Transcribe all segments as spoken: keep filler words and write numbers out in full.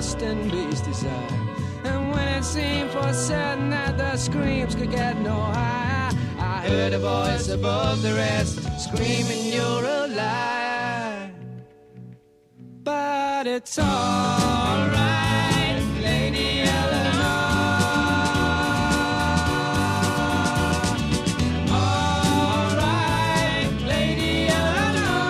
lust and beast desire. And when it seemed for certain that the screams could get no higher, I heard a voice above the rest screaming, you're a liar. But it's all right, Lady Eleanor. All right, Lady Eleanor.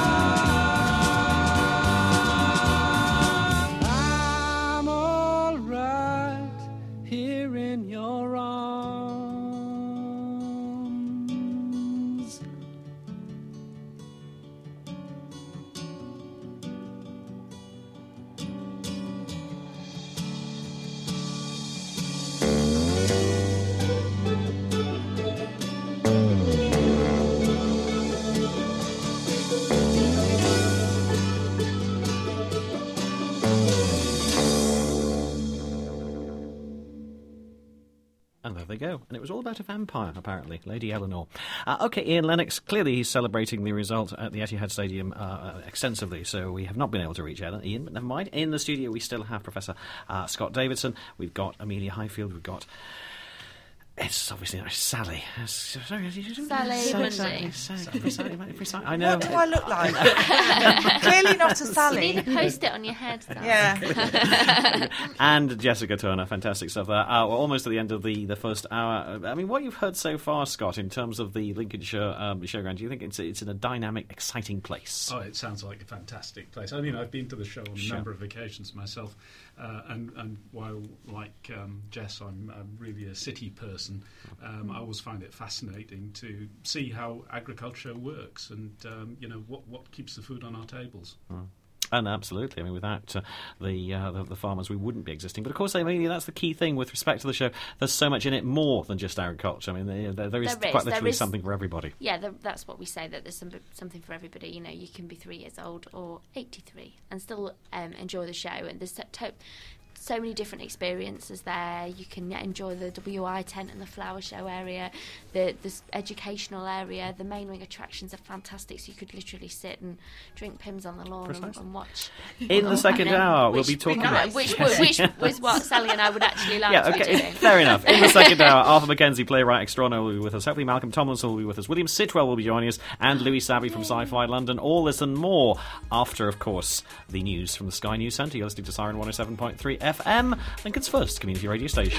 I'm all right here in your arms. And there they go. And it was all about a vampire, apparently, Lady Eleanor. Uh, OK, Ian Lennox, clearly he's celebrating the result at the Etihad Stadium uh, extensively, so we have not been able to reach Ian, but never mind. In the studio, we still have Professor uh, Scott Davidson. We've got Amelia Highfield. We've got... It's obviously not Sally. Sorry, Sally Sally, Sally. Sally, Sally, Sally. I know. What do I look like? Clearly not a Sally. You need a post-it on your head. Though. Yeah. And Jessica Turner, fantastic stuff there. Uh, we're almost at the end of the, the first hour. I mean, what you've heard so far, Scott, in terms of the Lincolnshire um, Showground, do you think it's it's in a dynamic, exciting place? Oh, it sounds like a fantastic place. I mean, I've been to the show on Sure. a number of occasions myself, uh, and, and while, like um, Jess, I'm, I'm really a city person, um, I always find it fascinating to see how agriculture works and, um, you know, what, what keeps the food on our tables. Mm. And absolutely, I mean, without uh, the, uh, the the farmers, we wouldn't be existing. But of course, I mean, that's the key thing with respect to the show. There's so much in it more than just agriculture. I mean, there, there, there is There is, quite there literally is- something for everybody. Yeah, the, that's what we say, that there's some, something for everybody. You know, you can be three years old or eighty-three and still um, enjoy the show. And there's so, to- so many different experiences there. You can enjoy the W I tent and the flower show area, the the educational area. The main wing attractions are fantastic, so you could literally sit and drink Pimm's on the lawn and, and watch. In the second And then- hour, we'll which- be talking no, about... Which, which was what Sally and I would actually like Yeah, to be okay, doing. fair enough. In the second hour, Arthur Mackenzie, playwright extraordinaire, will be with us. Hopefully Malcolm Tomlinson will be with us. William Sitwell will be joining us, and Louis Savvy from Sci-Fi London. All this and more after, of course, the news from the Sky News Centre. You're listening to Siren one oh seven point three F M, Lincoln's first community radio station.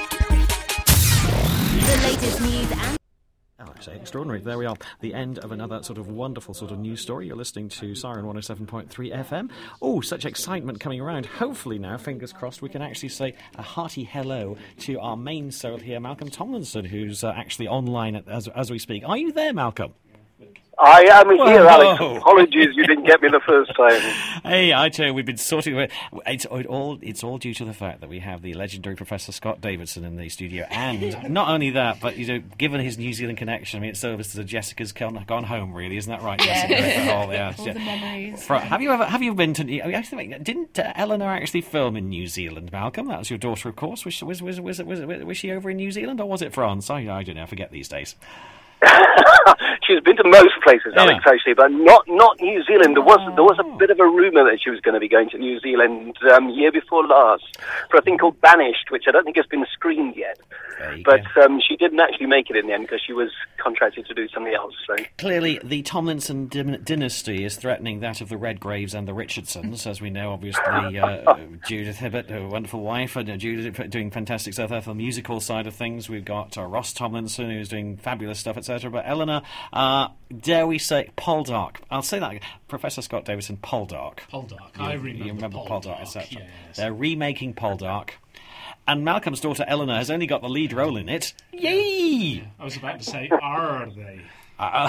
The latest news and... Oh, I say extraordinary. There we are. The end of another sort of wonderful sort of news story. You're listening to Siren one oh seven point three F M. Oh, such excitement coming around. Hopefully now, fingers crossed, we can actually say a hearty hello to our main soul here, Malcolm Tomlinson, who's uh, actually online as, as we speak. Are you there, Malcolm? I am Whoa. here, Alex. Apologies you didn't get me the first time. Hey, I tell you, we've been sorting it. It's it all. It's all due to the fact that we have the legendary Professor Scott Davidson in the studio, and not only that, but you know, given his New Zealand connection, I mean, it's so as Jessica's gone, gone home. Really, isn't that right? Yeah. Jessica? all, yeah, All the memories. For, have you ever? Have you been to? I mean, actually, didn't uh, Eleanor actually film in New Zealand, Malcolm? That was your daughter, of course. Was she, was was was, was, was she over in New Zealand, or was it France? I, I don't know. I forget these days. She's been to most places, Alex, Yeah. actually, but not not New Zealand. There was there was a bit of a rumour that she was going to be going to New Zealand um, year before last for a thing called Banished, which I don't think has been screened yet. There you But go. um, she didn't actually make it in the end because she was contracted to do something else. So Clearly, the Tomlinson dy- dynasty is threatening that of the Redgraves and the Richardsons, as we know, obviously, uh, Judith Hibbert, a wonderful wife, and uh, Judith doing fantastic stuff there for the musical side of things. We've got uh, Ross Tomlinson, who's doing fabulous stuff, et cetera. But Eleanor, uh, dare we say, Poldark. I'll say that again. Professor Scott Davidson, Poldark. Poldark. You, I remember, you remember Poldark, Poldark, et cetera. yes. They're remaking Poldark. And Malcolm's daughter Eleanor has only got the lead role in it. Yay! I was about to say, are they? Uh,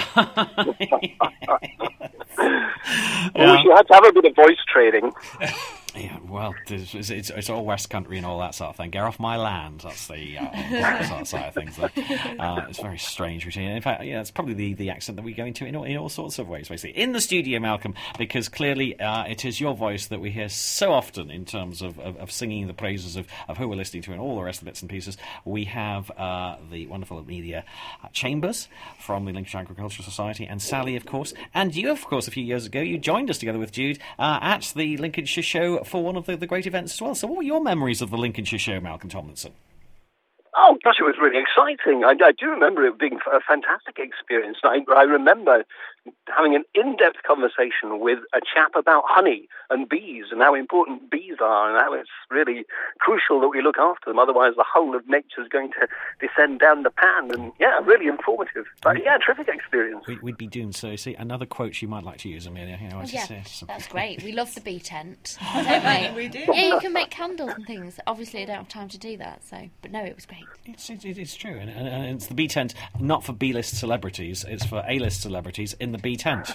oh, she had to have a bit of voice training. Yeah, well, it's, it's, it's, it's all West Country and all that sort of thing. Get off my land. That's the uh, sort of side of things. There. Uh, it's very strange routine. In fact, yeah, it's probably the, the accent that we go into in all, in all sorts of ways, basically. In the studio, Malcolm, because clearly uh, it is your voice that we hear so often in terms of, of, of singing the praises of, of who we're listening to and all the rest of the bits and pieces. We have uh, the wonderful Amelia Chambers from the Lincolnshire Agricultural Society, and Sally, of course. And you, of course, a few years ago, you joined us together with Jude uh, at the Lincolnshire Show you for one of the, the great events as well. So what were your memories of the Lincolnshire show, Malcolm Tomlinson? Oh, gosh, it was really exciting. I, I do remember it being a fantastic experience. I, I remember having an in-depth conversation with a chap about honey and bees and how important bees are and how it's really crucial that we look after them. Otherwise, the whole of nature is going to descend down the pan. And, yeah, really informative. But, yeah, terrific experience. We, we'd be doomed. So, see, another quote you might like to use, Amelia. You know, Yeah, just, uh, that's great. We love the bee tent, don't we? We do. Yeah, you can make candles and things. Obviously, I don't have time to do that, so but no, it was great. It's, it, it's true, and, and, and it's the B tent, not for B-list celebrities, it's for A-list celebrities in the B tent.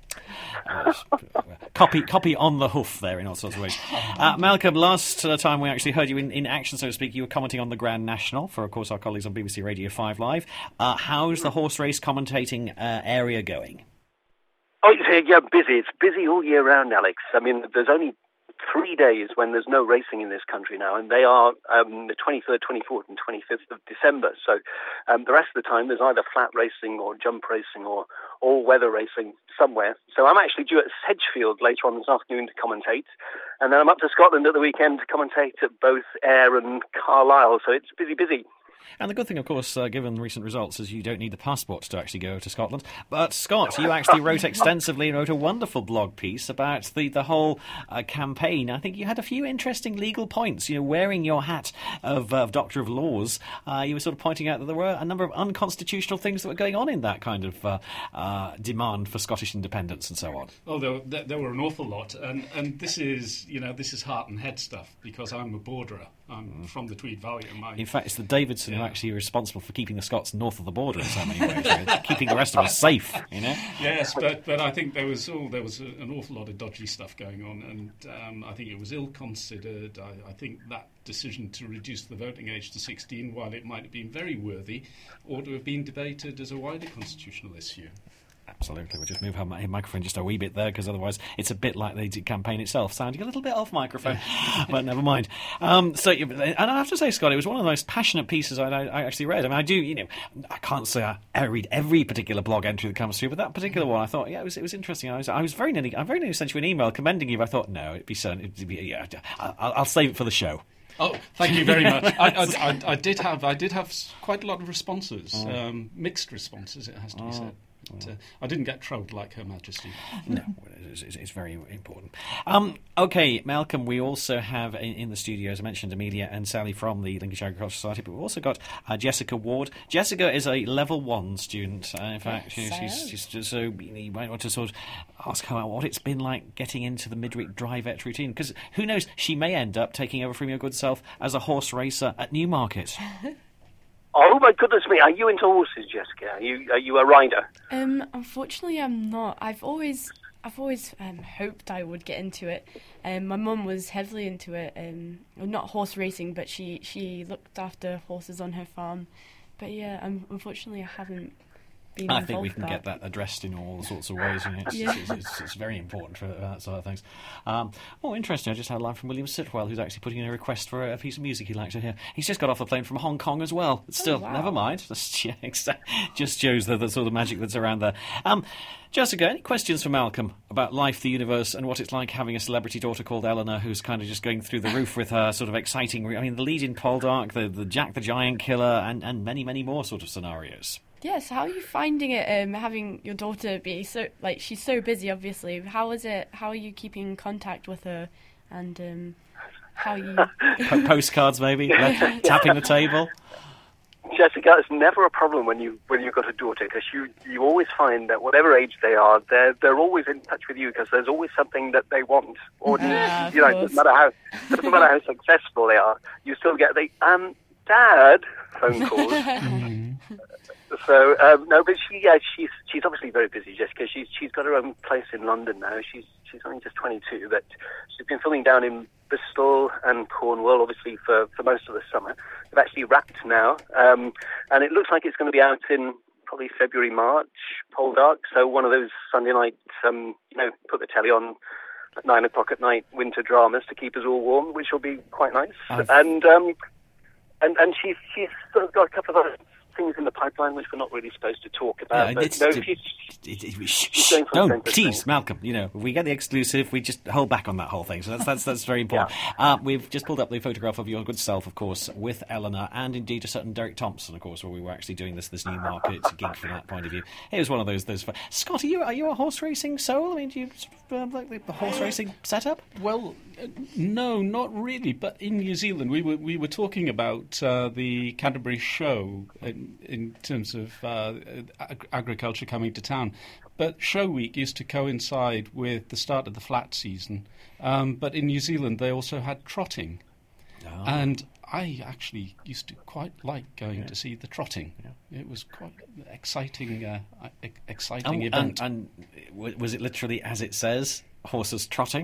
Uh, copy copy on the hoof there in all sorts of ways. Uh, Malcolm, last uh, time we actually heard you in, in action, so to speak, you were commenting on the Grand National for, of course, our colleagues on B B C Radio five Live. Uh, how's the horse race commentating uh, area going? Oh, yeah, busy. It's busy all year round, Alex. I mean, there's only three days when there's no racing in this country now, and they are um, the twenty-third, twenty-fourth and twenty-fifth of December. So um, the rest of the time there's either flat racing or jump racing or all-weather racing somewhere. So I'm actually due at Sedgefield later on this afternoon to commentate, and then I'm up to Scotland at the weekend to commentate at both Ayr and Carlisle. So it's busy, busy. And the good thing, of course, uh, given recent results, is you don't need the passport to actually go to Scotland. But, Scott, you actually wrote extensively and wrote a wonderful blog piece about the, the whole uh, campaign. I think you had a few interesting legal points. You know, wearing your hat of, uh, of Doctor of Laws, uh, you were sort of pointing out that there were a number of unconstitutional things that were going on in that kind of uh, uh, demand for Scottish independence and so on. Oh, there, there, there were an awful lot. And, and this is, you know, this is heart and head stuff, because I'm a borderer. I'm from the Tweed Valley. And my, in fact, it's the Davidson yeah. who actually are responsible for keeping the Scots north of the border in so many ways, right? Keeping the rest of us safe, you know? Yes, but, but I think there was all, there was a, an awful lot of dodgy stuff going on, and um, I think it was ill-considered. I, I think that decision to reduce the voting age to sixteen, while it might have been very worthy, ought to have been debated as a wider constitutional issue. Absolutely. We'll just move her microphone just a wee bit there, because otherwise it's a bit like the campaign itself, sounding a little bit off microphone. But never mind. Um, so, and I have to say, Scott, it was one of the most passionate pieces I, I actually read. I mean, I do, you know, I can't say I, I read every particular blog entry that comes through, but that particular one, I thought, yeah, it was it was interesting. I was I was very nearly, I very nearly sent you an email commending you. But I thought, no, it'd be certain, it'd be, yeah, I'll, I'll save it for the show. Oh, thank you very much. I, I, I, I did have I did have quite a lot of responses, oh. um, mixed responses, it has to be oh. said. But, uh, I didn't get trolled like Her Majesty. No, it's, it's, it's very important. Um, okay, Malcolm, we also have in, in the studio, as I mentioned, Amelia and Sally from the Lincolnshire Agricultural Society, but we've also got uh, Jessica Ward. Jessica is a level one student. Uh, in fact, yes, she's, she's, she's so you might want to sort of ask her what it's been like getting into the midweek drive-et routine, because who knows, she may end up taking over from your good self as a horse racer at Newmarket. Oh, my goodness me. Are you into horses, Jessica? Are you, are you a rider? Um, unfortunately, I'm not. I've always I've always um, hoped I would get into it. Um, my mum was heavily into it. Um, well, not horse racing, but she, she looked after horses on her farm. But yeah, um, unfortunately, I haven't been I involved think we can that. get that addressed in all sorts of ways. You know, it's, Yeah. it's, it's, it's very important for that sort of things. Um, oh, interesting. I just had a line from William Sitwell, who's actually putting in a request for a, a piece of music he'd like to hear. He's just got off the plane from Hong Kong as well. But still, wow. never mind. That's, yeah, just shows the, the sort of magic that's around there. Um, Jessica, any questions for Malcolm about life, the universe, and what it's like having a celebrity daughter called Eleanor who's kind of just going through the roof with her sort of exciting... I mean, the lead in Poldark, the, the Jack the Giant Killer, and, and many, many more sort of scenarios. Yes, how are you finding it, um, having your daughter be so, like, she's so busy, obviously. How is it, how are you keeping in contact with her, and um, how are you... Po- postcards, maybe? Like, tapping the table? Jessica, it's never a problem when you when you've got a daughter, because you, you always find that whatever age they are, they're they're always in touch with you, because there's always something that they want, or Yeah, you know, of doesn't matter how doesn't matter how successful they are, you still get the um dad phone calls. So um, no, but she yeah she's she's obviously very busy, Jessica. She's she's got her own place in London now. She's she's only just twenty-two, but she's been filming down in Bristol and Cornwall, obviously for, for most of the summer. They've actually wrapped now, um, and it looks like it's going to be out in probably February, March. Poldark, so one of those Sunday night, um, you know, put the telly on at nine o'clock at night, winter dramas to keep us all warm, which will be quite nice. I've... And um, and and she's she's sort of got a couple of other things in the pipeline which we're not really supposed to talk about. Yeah, but it's- no, it- she's, It, it, she's shh, going for don't centre tease, stage. Malcolm. You know, if we get the exclusive, we just hold back on that whole thing. So that's that's that's very important. Uh, we've just pulled up the photograph of your good self, of course, with Eleanor, and indeed a certain Derek Thompson, of course, where we were actually doing this this new market gig from that point of view. It was one of those those. Scott, are you are you a horse racing soul? I mean, do you sort of, uh, like the, the horse racing setup? Well, uh, no, not really. But in New Zealand, we were we were talking about uh, the Canterbury Show in, in terms of uh, ag- agriculture coming to town. But Show Week used to coincide with the start of the flat season. Um, but in New Zealand, they also had trotting, Oh. and I actually used to quite like going Yeah. to see the trotting. Yeah. It was quite exciting, uh, e- exciting And, event. and, and w- was it literally as it says, horses trotting?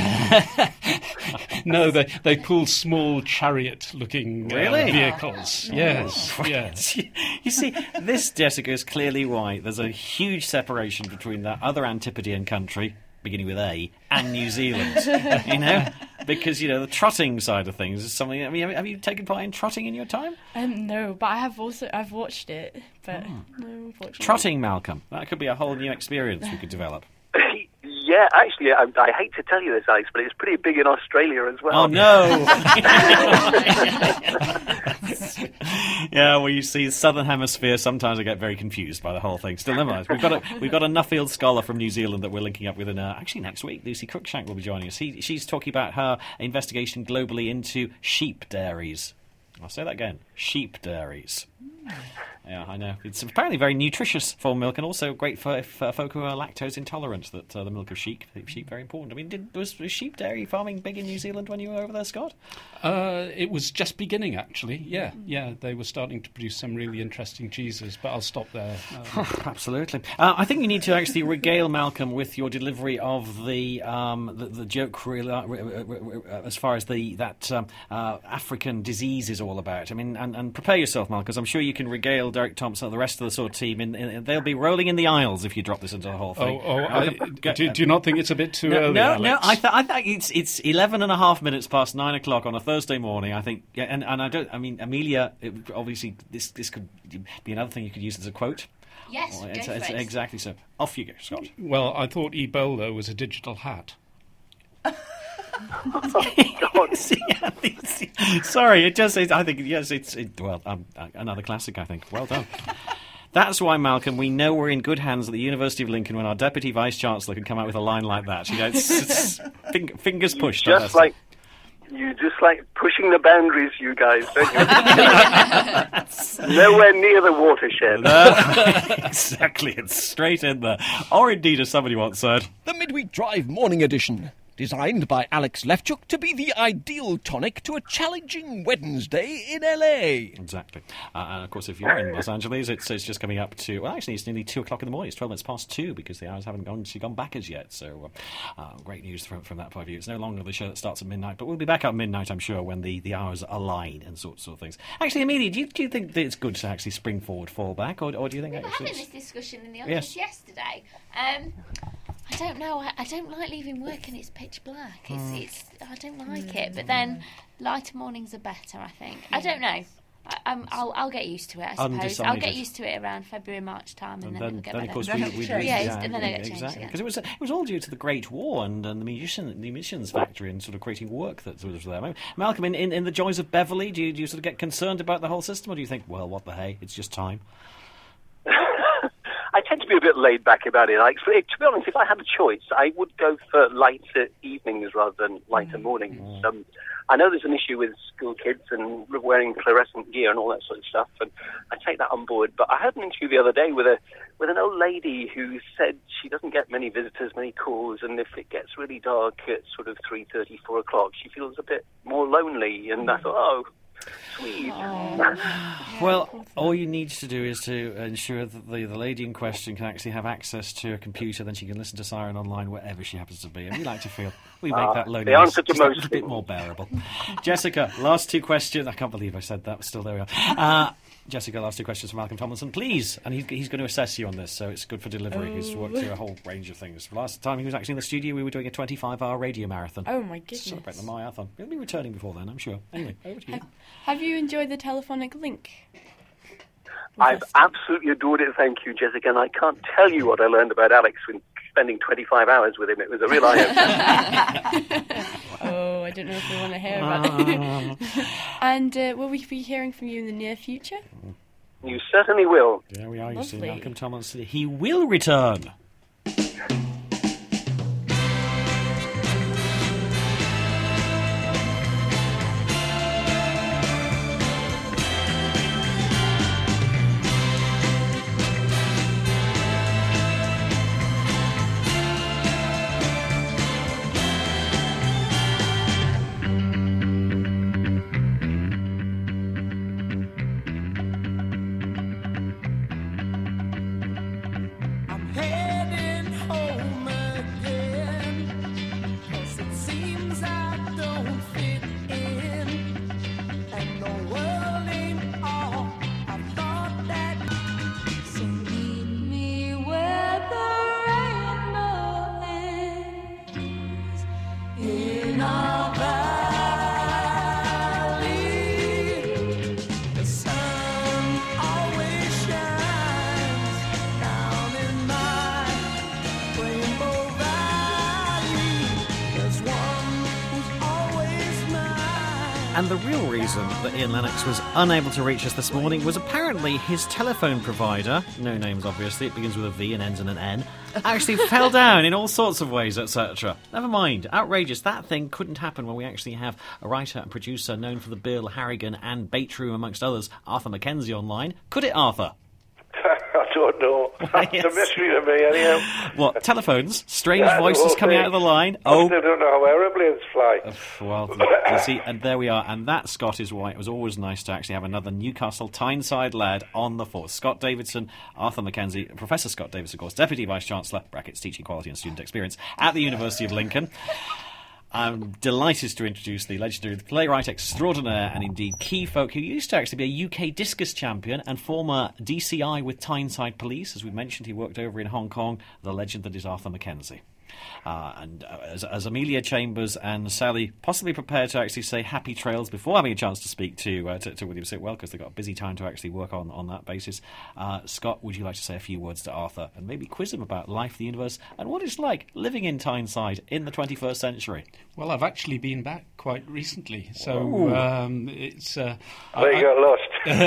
No, they they pull small chariot-looking uh, Really? vehicles. Yes, yes. You see, this, Jessica, is clearly why there's a huge separation between that other Antipodean country, beginning with A, and New Zealand. You know? Because, you know, the trotting side of things is something... I mean, have you taken part in trotting in your time? Um, no, but I have also I've watched it, but no, unfortunately. Trotting, Malcolm. That could be a whole new experience we could develop. Yeah, actually, I, I hate to tell you this, Alex, but it's pretty big in Australia as well. Oh, no! Yeah, well, you see, Southern Hemisphere, sometimes I get very confused by the whole thing. Still, never mind. We've got a, we've got a Nuffield scholar from New Zealand that we're linking up with, in, uh, actually next week. Lucy Cruikshank will be joining us. He, she's talking about her investigation globally into sheep dairies. I'll say that again. Sheep dairies. Yeah, I know. It's apparently very nutritious for milk, and also great for, for folk who are lactose intolerant, that uh, the milk of sheep, sheep very important. I mean, did, was, was sheep dairy farming big in New Zealand when you were over there, Scott? Uh, it was just beginning, actually. Yeah, yeah. They were starting to produce some really interesting cheeses, but I'll stop there. Um, Absolutely. Uh, I think you need to actually regale Malcolm with your delivery of the um, the, the joke, re- uh, re- re- re- as far as the that um, uh, African disease is all about. I mean, and, and prepare yourself, Malcolm, because I'm sure you can regale Derek Thompson and the rest of the sort of team. In, in, they'll be rolling in the aisles if you drop this into the whole oh, thing. oh I, do, do you not think it's a bit too No, early, no, Alex? no. I, th- I think it's it's eleven and a half minutes past nine o'clock on a Thursday morning. I think, yeah, and, and I don't. I mean, Amelia. It, obviously, this this could be another thing you could use as a quote. Yes, Well, go it's, for it's it. exactly so. Off you go, Scott. Well, I thought Ebola was a digital hat. God. Sorry, it just. It, I think yes. It's it, well um, uh, another classic. I think. Well done. That's why, Malcolm, we know we're in good hands at the University of Lincoln when our Deputy Vice-Chancellor can come out with a line like that. You know, it's, it's fing- fingers pushed. Just that's like you just like pushing the boundaries, you guys, don't you? Nowhere near the watershed. Uh, exactly, it's straight in there. Or indeed, as somebody once said, The Midweek Drive Morning Edition. Designed by Alex Lefchuk to be the ideal tonic to a challenging Wednesday in L A. exactly. Uh, and of course, if you're in Los Angeles, it's, it's just coming up to, well, actually, it's nearly two o'clock in the morning. It's twelve minutes past two because the hours haven't gone, gone back as yet. So, uh, uh, great news from, from that point of view. It's no longer the show that starts at midnight, but we'll be back at midnight, I'm sure, when the, the hours align and sorts of things. Actually, Amelia, do you, do you think that it's good to actually spring forward, fall back, or, or do you think We were actually having it's- this discussion in the Yes. office yesterday. Um, I don't know. I, I don't like leaving work and it's pitch black. It's, Hmm. it's. I don't like it. But then lighter mornings are better. I think. I don't know. I, I'm, I'll, I'll get used to it. I suppose I'll get Undecided. used to it around February, March time, and, And then, then, it'll get then of better. course, Then we, it'll we, change. we Yeah, yeah, and then it'll change exactly again. because it was it was all due to the Great War and, and the munition the munitions factory and sort of creating work that was there. I mean, Malcolm, in, in, in the joys of Beverly, do you, do you sort of get concerned about the whole system, or do you think, well, what the hey, it's just time? I tend to be a bit laid back about it. Like, so, to be honest, if I had a choice, I would go for lighter evenings rather than lighter mornings. Um, I know there's an issue with school kids and wearing fluorescent gear and all that sort of stuff, and I take that on board. But I had an interview the other day with a with an old lady who said she doesn't get many visitors, many calls, and if it gets really dark at sort of three thirty, four o'clock, she feels a bit more lonely. And I thought, oh, sweet. Well, all you need to do is to ensure that the, the lady in question can actually have access to a computer, then she can listen to Siren online wherever she happens to be. And we like to feel we make Ah, that the loneliness answer to just a most little bit things. more bearable. Jessica, last two questions. I can't believe I said that, but still there we are. Uh, Jessica, last two questions from Malcolm Tomlinson, please. And he's, he's going to assess you on this, so it's good for delivery. He's worked through a whole range of things. Last time he was actually in the studio, we were doing a twenty-five hour radio marathon. Oh my goodness. Celebrate the marathon. He'll be returning before then, I'm sure. Anyway, over to you. Have you enjoyed the telephonic link? I've absolutely adored it. Thank you, Jessica. And I can't tell you what I learned about Alex when spending twenty-five hours with him. It was a real eye-opener. Oh, I don't know if we want to hear about it. And uh, will we be hearing from you in the near future? You certainly will. There we are. You see, Lovely. Malcolm Thomas. He will return. Heading home again, 'cause it seems I don't fit in, and the world ain't all I thought that. So meet me where the rainbow ends, in our valley. The sun always shines down in my rainbow valley. There's one who's always mine. And the real reason that Ian Lennox was unable to reach us this morning was apparently his telephone provider, no names obviously, it begins with a V and ends in an N, actually fell down in all sorts of ways, et cetera. Never mind, outrageous. That thing couldn't happen when we actually have a writer and producer known for the Bill Harrigan and Bait Room, amongst others, Arthur Mackenzie online. Could it, Arthur? I don't know. That's Yes. a mystery to me, anyhow. What, telephones? Strange Yeah, the voices whole coming thing. out of the line? I Oh, still don't know how aeroplanes fly. well, you see, and there we are. And that, Scott, is why it was always nice to actually have another Newcastle Tyneside lad on the force. Scott Davidson, Arthur Mackenzie, Professor Scott Davidson, of course, Deputy Vice-Chancellor, brackets, Teaching Quality and Student Experience at the University of Lincoln. I'm delighted to introduce the legendary playwright extraordinaire and indeed key folk who used to actually be a U K discus champion and former D C I with Tyneside Police. As we mentioned, he worked over in Hong Kong, the legend that is Arthur Mackenzie. Uh, and uh, as, as Amelia Chambers and Sally possibly prepared to actually say happy trails before having a chance to speak to uh, to, to William Sitwell, because they've got a busy time to actually work on, on that basis, uh, Scott, would you like to say a few words to Arthur and maybe quiz him about life, the universe, and what it's like living in Tyneside in the twenty-first century? Well, I've actually been back quite recently, so um, it's. Uh, Where I- you got lost?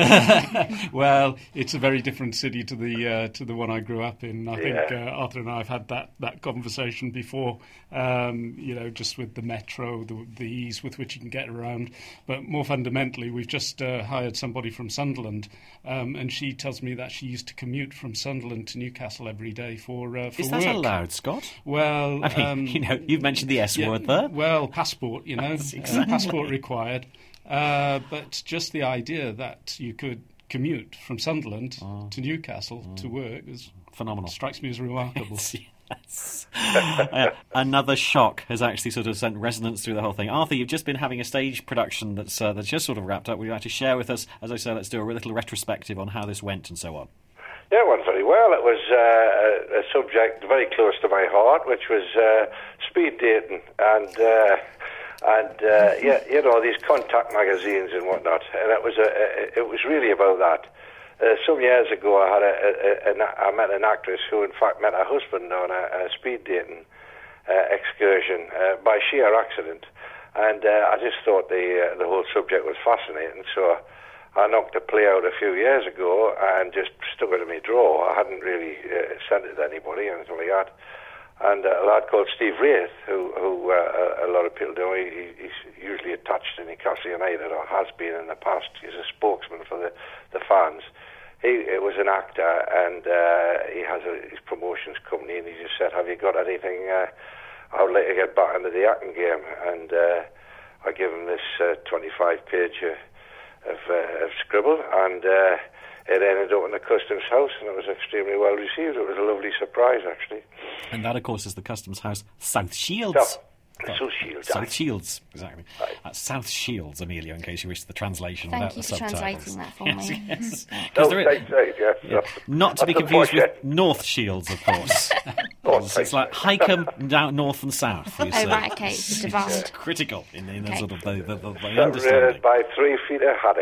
well, it's a very different city to the uh, to the one I grew up in. I think Yeah. uh, Arthur and I have had that, that conversation before. Um, you know, just with the metro, the, the ease with which you can get around. But more fundamentally, we've just uh, hired somebody from Sunderland, um, and she tells me that she used to commute from Sunderland to Newcastle every day for uh, for Is work. that allowed, Scott? Well, I mean, um, you know, you've mentioned the S yeah, word there. Well, passport, you know, Yes, uh, exactly. passport required. Uh, but just the idea that you could commute from Sunderland to Newcastle to work is Phenomenal. strikes me as remarkable. Yes. Uh, another shock has actually sort of sent resonance through the whole thing. Arthur, you've just been having a stage production that's uh, that's just sort of wrapped up. Would you like to share with us, as I say, let's do a little retrospective on how this went and so on? Yeah, it went very well. It was uh, a, a subject very close to my heart, which was uh, speed dating and uh, and uh, yeah, you know, these contact magazines and whatnot. And it was a, a, it was really about that. Uh, some years ago, I had a, a, a, I met an actress who, in fact, met her husband on a, a speed dating uh, excursion uh, by sheer accident, and uh, I just thought the uh, the whole subject was fascinating. So I knocked a play out a few years ago and just stuck it in my drawer. I hadn't really uh, sent it to anybody or anything like that. And uh, a lad called Steve Wraith, who, who uh, a lot of people know, he, he's usually attached to Newcastle United, or has been in the past. He's a spokesman for the, the fans. He it was an actor, and uh, he has a, his promotions company, and he just said, have you got anything? Uh, I would like to get back into the acting game. And uh, I gave him this uh, twenty-five page uh, of, uh, of scribble, and uh, it ended up in the Customs House, and it was extremely well received. It was a lovely surprise, actually. And that, of course, is the Customs House, South Shields. South- South Shields, South aye. Shields, exactly. Uh, South Shields, Amelia, in case you wish the translation Thank without you the for subtitles. translating that for yes, me. Yes. 'Cause No, there is- right, right, yes. yeah, not to be That's confused with unfortunate. North Shields, of course. North So it's like Highcombe down north and south. You Oh, see. right, okay, it's a divide. Critical in, in the Okay. sort of the, the, the, the Separated understanding. by three feet of haddock.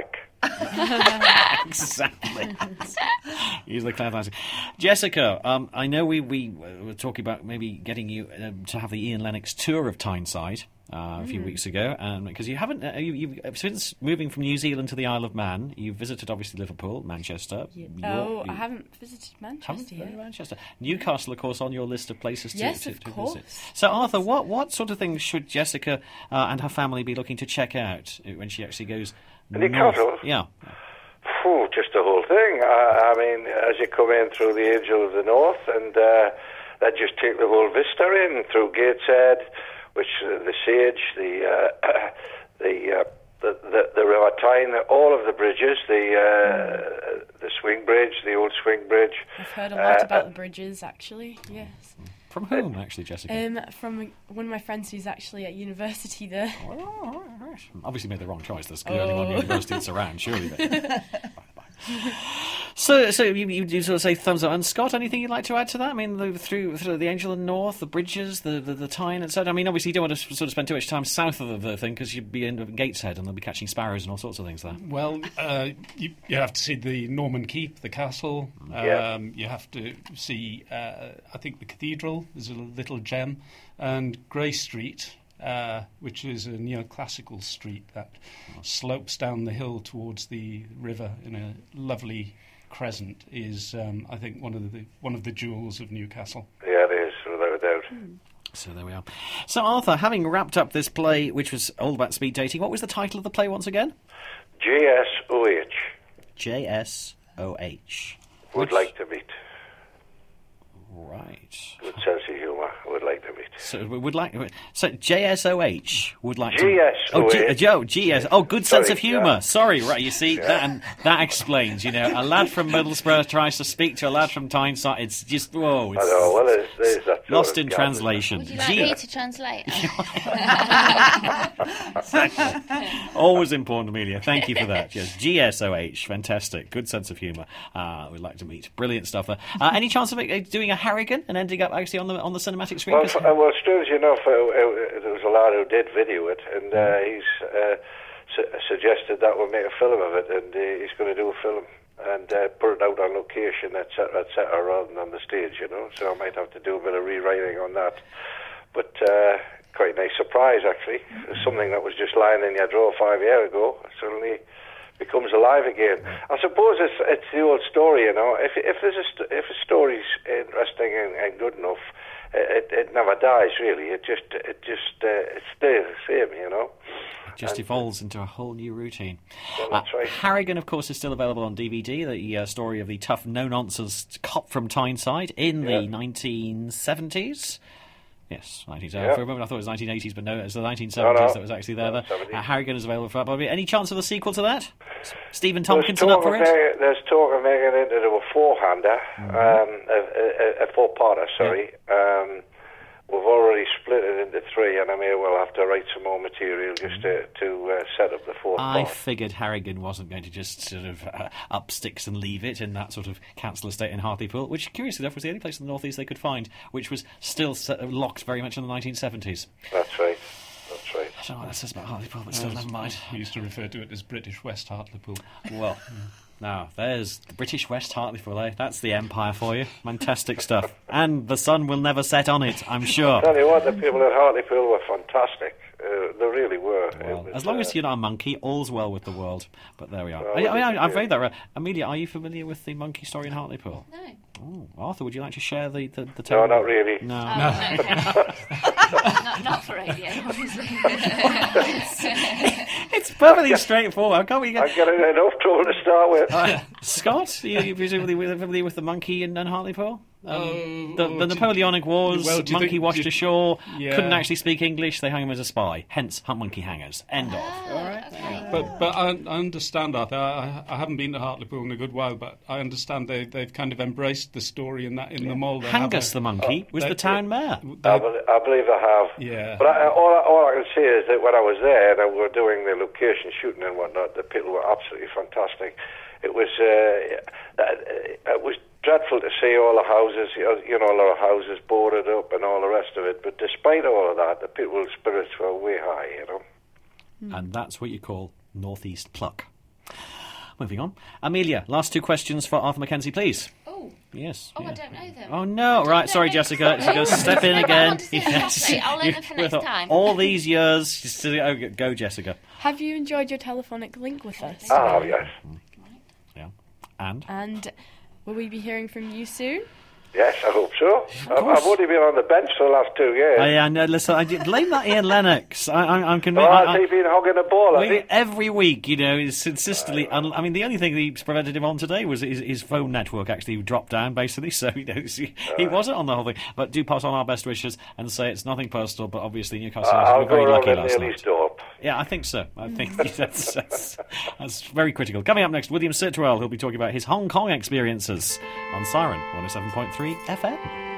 Exactly. Use the cloud landscape. Jessica, um, I know we, we were talking about maybe getting you uh, to have the Ian Lennox tour of Tyneside uh, a few Mm. weeks ago, because you haven't, uh, you, you've, since moving from New Zealand to the Isle of Man, you've visited obviously Liverpool, Manchester. Yeah. York- Oh, you- I haven't visited Manchester Haven't yet. you? Manchester. Newcastle, of course, on your list of places to, Yes, to, of to course. visit. So, Arthur, what, what sort of things should Jessica uh, and her family be looking to check out when she actually goes Newcastle? north? Yeah. Phew, just the whole thing. I, I mean, as you come in through the Angel of the North, and uh, that just take the whole vista in through Gateshead, which uh, the Sage, the uh, the, uh, the the the River Tyne, all of the bridges, the uh, the Swing Bridge, the old Swing Bridge. I've heard a lot Uh, about the bridges, actually. Yes. From whom, actually, Jessica? Um, from one of my friends who's actually at university there. Oh, right. Obviously made the wrong choice. There's the only one Oh. university that's around, surely. But... So, so you, you, you sort of say thumbs up. And Scott, anything you'd like to add to that? I mean, the, through, through the Angel of the North, the bridges, the, the, the Tyne, et cetera. I mean, obviously you don't want to sort of spend too much time south of the thing because you'd be in Gateshead and they'll be catching sparrows and all sorts of things there. Well, uh, you, you have to see the Norman Keep, the castle. Um, Yeah. You have to see, uh, I think, the cathedral is a little gem, and Grey Street, uh, which is a neoclassical street that slopes down the hill towards the river in a lovely crescent, is um, I think one of the one of the jewels of Newcastle. Yeah, it is, without a doubt. So there we are. So Arthur, having wrapped up this play, which was all about speed dating, what was the title of the play once again? J S O H. J S O H. Would Which- like to meet. Right. Good sense of humour. Would like to meet. So we would like. So J S O H would like to. G S O H. Oh, G, Joe. G S. Oh, good sense Sorry, of humour. yeah. Sorry, right. You see that, and that explains. You know, a lad from Middlesbrough tries to speak to a lad from Tyneside. It's just whoa. It's I know. Well, there's, there's that sort lost of in gap, translation. Would you like G- me to translate? Always important, Amelia. Thank you for that. Yes, G S O H. Fantastic. Good sense of humour. Uh, we'd like to meet. Brilliant stuff there. Uh, any chance of it, uh, doing a Harrigan and ending up actually on the on the cinematic screen? Well, 'Cause- f- uh, well, strange enough, uh, uh, there was a lad who did video it, and uh, he's uh, su- suggested that we'll make a film of it, and uh, he's going to do a film and uh, put it out on location, et cetera, et cetera, rather than on the stage, you know. So I might have to do a bit of rewriting on that. But uh, quite a nice surprise, actually. Something that was just lying in your drawer five years ago suddenly becomes alive again. I suppose it's it's the old story, you know. If if there's a st- if a story's interesting and, and good enough, it, it never dies. Really, it just it just uh, it stays the same, you know. It just evolves into a whole new routine. Well, that's Uh, right. Harrigan, of course, is still available on D V D. The uh, story of the tough, no-nonsense cop from Tyneside in the Yeah. nineteen seventies. Yes, nineteen seventies. Yeah. For a moment I thought it was nineteen eighties, but no, it was the nineteen seventies No, no. that was actually there. No, there. seventies. Uh, Harrigan is available for that. Any chance of a sequel to that? S- Stephen There's Tompkinson talk up for of it? making- There's talk of making it into a four-hander, Mm-hmm. um, a, a, a four-parter, sorry. Um, we've already split it into three, and I may well have to write some more material just to, to uh, set up the fourth I part. figured Harrigan wasn't going to just sort of uh, up sticks and leave it in that sort of council estate in Hartlepool, which, curiously enough, was the only place in the northeast they could find, which was still set, locked very much in the nineteen seventies. That's right. That's right. I don't know what that says about Hartlepool, but still, never mind. We used to refer to it as British West Hartlepool. Well, now, there's the British West Hartlepool, eh? That's the empire for you. Fantastic stuff. And the sun will never set on it, I'm sure. Tell you what, the people at Hartlepool were fantastic. Uh, they really were. It Well, was, as long uh, as you're not a monkey, all's well with the world. But there we are. Well, I, I mean, I, I've yeah. read that. Uh, Amelia, are you familiar with the monkey story in Hartlepool? No. Oh, Arthur, would you like to share the the, the No, tale? not really. No. Oh, no. not, not for radio, obviously. It's perfectly straightforward. Can't we I get... get enough trouble to start with. Uh, Scott, are you, you presumably familiar with the monkey in, in Hartlepool? Um, Oh, the, oh, the do- Napoleonic Wars, well, do you monkey think- washed do- ashore, Yeah. couldn't actually speak English, they hung him as a spy. Hence, hunt monkey hangers. End of. All right. Okay. But but I, I understand that. I, I haven't been to Hartlepool in a good while, but I understand they they've kind of embraced the story in that in the mall. They have Hangus a- the monkey was they- the town mayor. I, they- bel I believe I have. Yeah. But I, all, I, all I can say is that when I was there and we were doing the location shooting and whatnot, the people were absolutely fantastic. It was uh, it was dreadful to see all the houses, you know, a lot of houses boarded up and all the rest of it. But despite all of that, the people's spirits were way high, you know. And that's what you call northeast pluck. moving on. Amelia, last two questions for Arthur Mackenzie, please. Oh. Yes. Oh, yeah. I don't know them. Oh, no. Right, sorry, Jessica. Jessica, step in No, but I again. want to see them properly. I'll learn them for next With time. All these years. Just to, oh, go, Jessica. Have you enjoyed your telephonic link with us? Oh, yes. Yeah. And? And will we be hearing from you soon? Yes, I hope so. I've, I've only been on the bench for the last two years. Oh, yeah, no, listen, I did, blame that Ian Lennox. I, I'm, I'm Oh, convinced. has he been hogging the ball, has we, he? every week, you know, is consistently. Un- I mean, the only thing that prevented him on today was his, his phone network actually dropped down, basically. So you know, he, he wasn't on the whole thing. But do pass on our best wishes and say it's nothing personal. But obviously, Newcastle Uh, United I'll were very go lucky around and last nearly night. stop. Yeah, I think so. I think that's, that's, that's very critical. Coming up next, William Sitwell. He'll be talking about his Hong Kong experiences on Siren one oh seven point three F M.